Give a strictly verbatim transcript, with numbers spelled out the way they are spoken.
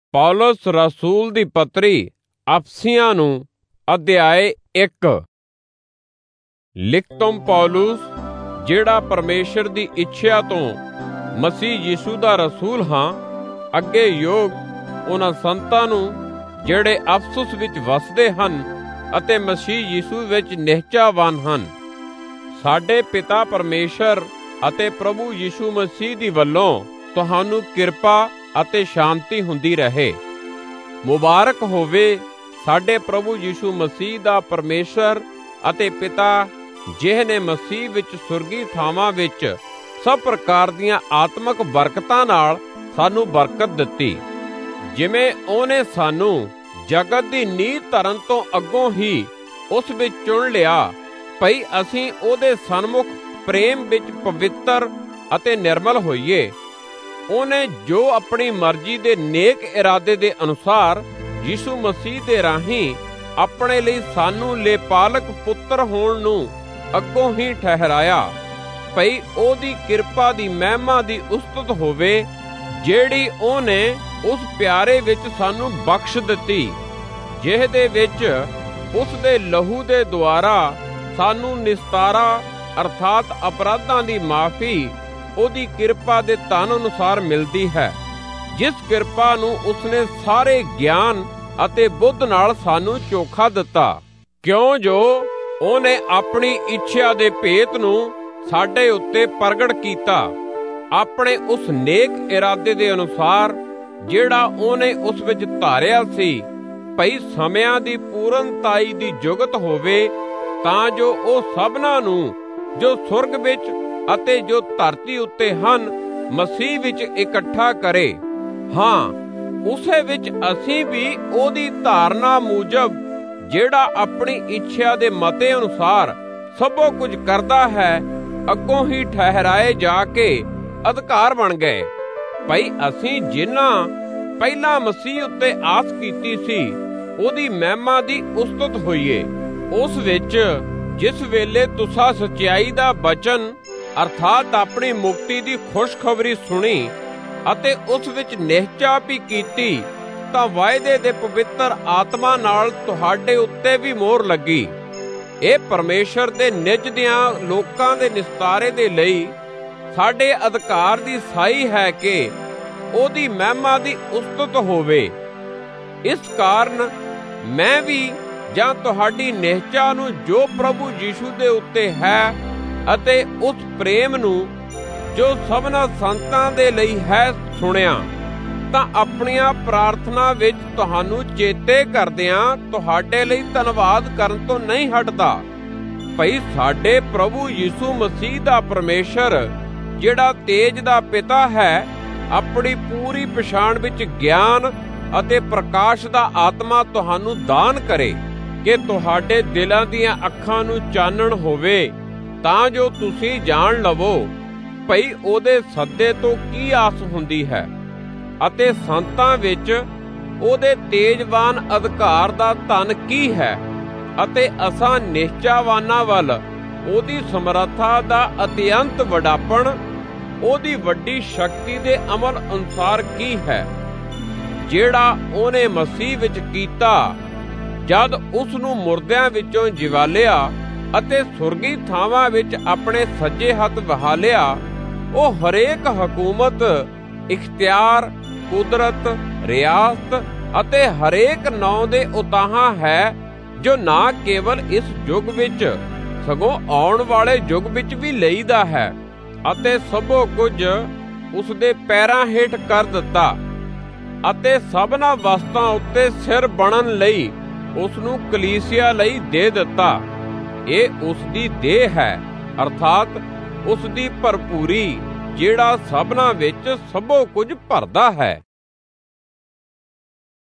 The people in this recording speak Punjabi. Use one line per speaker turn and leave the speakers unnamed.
ਪੌਲਸ ਰਸੂਲ ਦੀ ਪੱਤਰੀ ਅਫਸੀਆਂ ਨੂੰ ਅਧਿਆਇ ਇੱਕ। ਲਿਖਤੁਮ ਪੌਲੁਸ, ਜਿਹੜਾ ਪਰਮੇਸ਼ਰ ਦੀ ਇੱਛਾ ਤੋਂ ਮਸੀਹ ਯੀਸ਼ੂ ਦਾ ਰਸੂਲ ਹਾਂ, ਅੱਗੇ ਯੋਗ ਉਹਨਾਂ ਸੰਤਾਂ ਨੂੰ ਜਿਹੜੇ ਅਫਸੁਸ ਵਿੱਚ ਵਸਦੇ ਹਨ ਅਤੇ ਮਸੀਹ ਯੀਸ਼ੂ ਵਿੱਚ ਨਿਹਚਾਵਾਨ ਹਨ। ਸਾਡੇ ਪਿਤਾ ਪਰਮੇਸ਼ਰ ਅਤੇ ਪ੍ਰਭੂ ਯੀਸ਼ੂ ਮਸੀਹ ਦੀ ਵੱਲੋਂ ਤੁਹਾਨੂੰ ਕਿਰਪਾ ਅਤੇ ਸ਼ਾਂਤੀ ਹੁੰਦੀ ਰਹੇ। ਮੁਬਾਰਕ ਹੋਵੇ ਸਾਡੇ ਪ੍ਰਭੂ ਯੀਸ਼ੂ ਮਸੀਹ ਦਾ ਪਰਮੇਸ਼ਰ ਅਤੇ ਪਿਤਾ, ਜਿਹਨੇ ਮਸੀਹ ਵਿੱਚ ਸੁਰਗੀ ਥਾਵਾਂ ਵਿੱਚ ਸਭ ਪ੍ਰਕਾਰ ਦੀਆਂ ਆਤਮਿਕ ਬਰਕਤਾਂ ਨਾਲ ਸਾਨੂੰ ਬਰਕਤ ਦਿੱਤੀ, ਜਿਵੇਂ ਉਹਨੇ ਸਾਨੂੰ ਜਗਤ ਦੀ ਨੀਂਹ ਧਰਨ ਤੋਂ ਅੱਗੋਂ ਹੀ ਉਸ ਵਿੱਚ ਚੁਣ ਲਿਆ, ਭਈ ਅਸੀਂ ਉਹਦੇ ਸਨਮੁਖ ਪ੍ਰੇਮ ਵਿੱਚ ਪਵਿੱਤਰ ਅਤੇ ਨਿਰਮਲ ਹੋਈਏ। ਉਹਨੇ ਜੋ ਆਪਣੀ ਮਰਜ਼ੀ ਦੇ ਨੇਕ ਇਰਾਦੇ ਦੇ ਅਨੁਸਾਰ ਯੀਸ਼ੂ ਮਸੀਹ ਦੇ ਰਾਹੀਂ ਆਪਣੇ ਲਈ ਸਾਨੂੰ ਲੇਪਾਲਕ ਪੁੱਤਰ ਹੋਣ ਨੂੰ ਅੱਗੋਂ ਹੀ ਠਹਿਰਾਇਆ, ਭਈ ਉਹਦੀ ਕਿਰਪਾ ਦੀ ਮਹਿਮਾ ਦੀ ਉਸਤਤ ਹੋਵੇ, ਜਿਹੜੀ ਉਹਨੇ ਉਸ ਪਿਆਰੇ ਵਿੱਚ ਸਾਨੂੰ ਬਖਸ਼ ਦਿੱਤੀ, ਜਿਹਦੇ ਵਿੱਚ ਉਸ ਦੇ ਲਹੂ ਦੇ ਦੁਆਰਾ ਸਾਨੂੰ ਨਿਸਤਾਰਾ ਅਰਥਾਤ ਅਪਰਾਧਾਂ ਦੀ ਮਾਫੀ ਉਹਦੀ ਕਿਰਪਾ ਦੇ ਧਨ ਅਨੁਸਾਰ ਮਿਲਦੀ ਹੈ, ਜਿਸ ਕਿਰਪਾ ਨੂੰ ਉਸਨੇ ਸਾਰੇ ਗਿਆਨ ਅਤੇ ਬੁੱਧ ਨਾਲ ਸਾਨੂੰ ਚੋਖਾ ਦਿੱਤਾ, ਕਿਉਂ ਜੋ ਉਹਨੇ ਆਪਣੀ ਇੱਛਾ ਦੇ ਭੇਤ ਨੂੰ ਸਾਡੇ ਉੱਤੇ ਪ੍ਰਗਟ ਕੀਤਾ, ਆਪਣੇ ਉਸ ਨੇਕ ਇਰਾਦੇ ਦੇ ਅਨੁਸਾਰ ਜਿਹੜਾ ਉਹਨੇ ਉਸ ਵਿੱਚ ਧਾਰਿਆ ਸੀ, ਭਈ ਸਮਿਆਂ ਦੀ ਪੂਰਨਤਾਈ ਦੀ ਜੁਗਤ ਹੋਵੇ, ਤਾਂ ਜੋ ਉਹ ਸਭਨਾਂ ਨੂੰ ਜੋ ਸੁਰਗ ਵਿੱਚ ਅਤੇ ਜੋ ਧਰਤੀ ਉੱਤੇ ਹਨ ਮਸੀਹ ਵਿੱਚ ਇਕੱਠਾ ਕਰੇ। ਹਾਂ, ਉਸੇ ਵਿੱਚ ਅਸੀਂ ਵੀ ਉਹਦੀ ਧਾਰਨਾ ਮੂਜਬ, ਜਿਹੜਾ ਆਪਣੀ ਇੱਛਾ ਦੇ ਮਤੇ ਅਨੁਸਾਰ ਸਭੋ ਕੁਝ ਕਰਦਾ ਹੈ, ਅੱਗੋਂ ਹੀ ਠਹਿਰਾਏ ਜਾ ਕੇ ਅਧਿਕਾਰ ਬਣ ਗਏ, ਭਈ ਅਸੀਂ ਜਿਨ੍ਹਾਂ ਪਹਿਲਾਂ ਮਸੀਹ ਉੱਤੇ ਆਸ ਕੀਤੀ ਸੀ, ਉਹਦੀ ਮਹਿਮਾ ਦੀ ਉਸਤਤ ਹੋਈਏ। ਉਸ ਵਿੱਚ ਜਿਸ ਵੇਲੇ ਤੁਸਾਂ ਸੱਚਾਈ ਦਾ ਬਚਨ ਅਰਥਾਤ ਆਪਣੀ ਮੁਕਤੀ ਦੀ ਖੁਸ਼ਖਬਰੀ ਸੁਣੀ ਅਤੇ ਉਸ ਵਿੱਚ ਨਿਹਚਾ ਵੀ ਕੀਤੀ, ਤਾਂ ਵਾਅਦੇ ਦੇ ਪਵਿੱਤਰ ਆਤਮਾ ਨਾਲ ਤੁਹਾਡੇ ਉੱਤੇ ਵੀ ਮੋਹਰ ਲੱਗੀ। ਇਹ ਪਰਮੇਸ਼ਰ ਦੇ ਨਿਜ ਦਿਆਂ ਲੋਕਾਂ ਦੇ ਨਿਸਤਾਰੇ ਦੇ ਲਈ ਸਾਡੇ ਅਧਿਕਾਰ ਦੀ ਸਾਈ ਹੈ ਕਿ ਉਹਦੀ ਮਹਿਮਾ ਦੀ ਉਸਤਤ ਹੋਵੇ। ਇਸ ਕਾਰਨ ਮੈਂ ਵੀ ਜਾਂ ਤੁਹਾਡੀ ਨਿਹਚਾ ਨੂੰ ਜੋ ਪ੍ਰਭੂ ਯੀਸ਼ੂ ਦੇ ਉੱਤੇ ਹੈ ਅਤੇ ਉਸ ਪ੍ਰੇਮ ਨੂੰ ਜੋ ਸਭਨਾਂ ਸੰਤਾਂ ਦੇ ਲਈ ਹੈ ਸੁਣਿਆ, ਤਾਂ ਆਪਣੀਆਂ ਪ੍ਰਾਰਥਨਾ ਵਿੱਚ ਤੁਹਾਨੂੰ ਚੇਤੇ ਕਰਦਿਆਂ ਤੁਹਾਡੇ ਲਈ ਧੰਨਵਾਦ ਕਰਨ ਤੋਂ ਨਹੀਂ ਹਟਦਾ, ਭਈ ਸਾਡੇ ਪ੍ਰਭੂ ਯੀਸ਼ੂ ਮਸੀਹ ਦਾ ਪਰਮੇਸ਼ਰ, ਜਿਹੜਾ ਤੇਜ ਦਾ ਪਿਤਾ ਹੈ, ਆਪਣੀ ਪੂਰੀ ਪਛਾਣ ਵਿੱਚ ਗਿਆਨ ਅਤੇ ਪ੍ਰਕਾਸ਼ ਦਾ ਆਤਮਾ ਤੁਹਾਨੂੰ ਦਾਨ ਕਰੇ, ਕਿ ਤੁਹਾਡੇ ਦਿਲਾਂ ਦੀਆਂ ਅੱਖਾਂ ਨੂੰ ਚਾਨਣ ਹੋਵੇ, ਤਾਂ ਜੋ ਤੁਸੀਂ ਜਾਣ ਲਵੋ ਭਈ ਉਹਦੇ ਸੱਦੇ ਤੋਂ ਕੀ ਆਸ ਹੁੰਦੀ ਹੈ, ਅਤੇ ਸੰਤਾਂ ਵਿੱਚ ਉਹਦੇ ਤੇਜਵਾਨ ਅਧਿਕਾਰ ਦਾ ਧਨ ਕੀ ਹੈ, ਅਤੇ ਅਸਾਂ ਨਿਹਚਾਵਾਨਾਂ ਵੱਲ ਉਹਦੀ ਸਮਰੱਥਾ ਦਾ ਅਤਿਅੰਤ ਵਡਾਪਣ, ਉਹਦੀ ਵੱਡੀ ਸ਼ਕਤੀ ਦੇ ਅਮਲ ਅਨੁਸਾਰ ਕੀ ਹੈ, ਜਿਹੜਾ ਉਹਨੇ ਮਸੀਹ ਵਿੱਚ ਕੀਤਾ, ਜਦ ਉਸ ਨੂੰ ਮੁਰਦਿਆਂ ਵਿੱਚੋਂ ਜਿਵਾਲਿਆ ਅਤੇ ਸੁਰਗੀ ਥਾਵਾਂ ਵਿੱਚ ਆਪਣੇ ਸੱਜੇ ਹੱਥ ਵਹਾਲਿਆ। ਉਹ ਹਰੇਕ ਹਕੂਮਤ, ਇਖਤਿਆਰ, ਕੁਦਰਤ, ਰਿਆਸਤ ਅਤੇ ਹਰੇਕ ਨਾਂ ਦੇ ਉਤਾਹਾਂ ਹੈ, ਜੋ ਨਾ ਕੇਵਲ ਇਸ ਯੁੱਗ ਵਿੱਚ ਸਗੋਂ ਆਉਣ ਵਾਲੇ ਯੁੱਗ ਵਿੱਚ ਵੀ ਲਈਦਾ ਹੈ, ਅਤੇ ਸਭੋ ਕੁਝ ਉਸ ਦੇ ਪੈਰਾਂ ਹੇਠ ਕਰ ਦਿੱਤਾ, ਅਤੇ ਸਭਨਾਂ ਵਸਤਾਂ ਉੱਤੇ ਸਿਰ ਬਣਨ ਲਈ ਉਸ ਨੂੰ ਕਲੀਸਿਆ ਲਈ ਦੇ ਦਿੱਤਾ। ਇਹ ਉਸ ਦੀ ਦੇਹ ਹੈ, ਅਰਥਾਤ ਉਸ ਦੀ ਭਰਪੂਰੀ, ਜਿਹੜਾ ਸਭਨਾਂ ਵਿੱਚ ਸਭੋ ਕੁਝ ਭਰਦਾ ਹੈ।